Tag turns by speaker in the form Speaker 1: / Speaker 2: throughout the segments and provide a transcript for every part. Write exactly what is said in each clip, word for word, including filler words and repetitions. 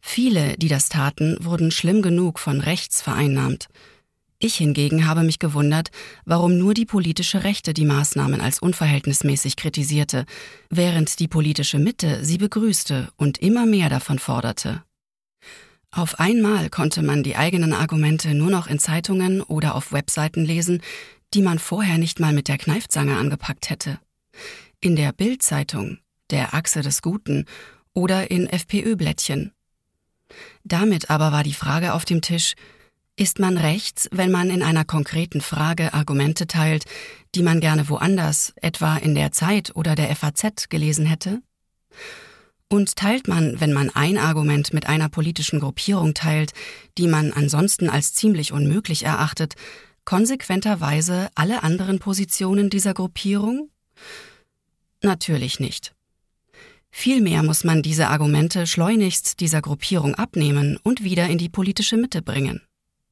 Speaker 1: Viele, die das taten, wurden schlimm genug von rechts vereinnahmt. Ich hingegen habe mich gewundert, warum nur die politische Rechte die Maßnahmen als unverhältnismäßig kritisierte, während die politische Mitte sie begrüßte und immer mehr davon forderte. Auf einmal konnte man die eigenen Argumente nur noch in Zeitungen oder auf Webseiten lesen, die man vorher nicht mal mit der Kneifzange angepackt hätte. In der Bild-Zeitung, der Achse des Guten oder in FPÖ-Blättchen. Damit aber war die Frage auf dem Tisch: Ist man rechts, wenn man in einer konkreten Frage Argumente teilt, die man gerne woanders, etwa in der Zeit oder der F A Z, gelesen hätte? Und teilt man, wenn man ein Argument mit einer politischen Gruppierung teilt, die man ansonsten als ziemlich unmöglich erachtet, konsequenterweise alle anderen Positionen dieser Gruppierung? Natürlich nicht. Vielmehr muss man diese Argumente schleunigst dieser Gruppierung abnehmen und wieder in die politische Mitte bringen.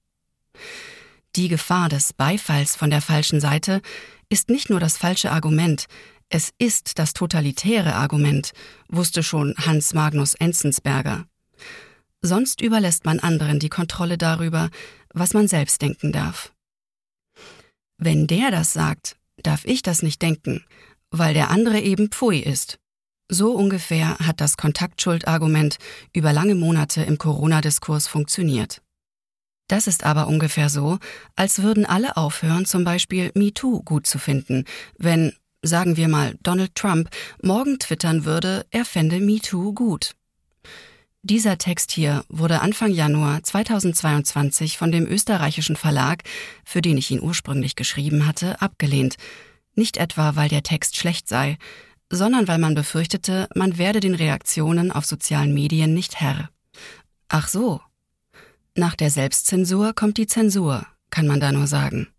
Speaker 1: Die Gefahr des Beifalls von der falschen Seite ist nicht nur das falsche Argument, es ist das totalitäre Argument, wusste schon Hans Magnus Enzensberger. Sonst überlässt man anderen die Kontrolle darüber, was man selbst denken darf. Wenn der das sagt, darf ich das nicht denken, weil der andere eben Pfui ist. So ungefähr hat das Kontaktschuld-Argument über lange Monate im Corona-Diskurs funktioniert. Das ist aber ungefähr so, als würden alle aufhören, zum Beispiel MeToo gut zu finden, wenn, sagen wir mal, Donald Trump morgen twittern würde, er fände MeToo gut. Dieser Text hier wurde Anfang Januar zweitausendzweiundzwanzig von dem österreichischen Verlag, für den ich ihn ursprünglich geschrieben hatte, abgelehnt. Nicht etwa, weil der Text schlecht sei, sondern weil man befürchtete, man werde den Reaktionen auf sozialen Medien nicht Herr. Ach so. Nach der Selbstzensur kommt die Zensur, kann man da nur sagen.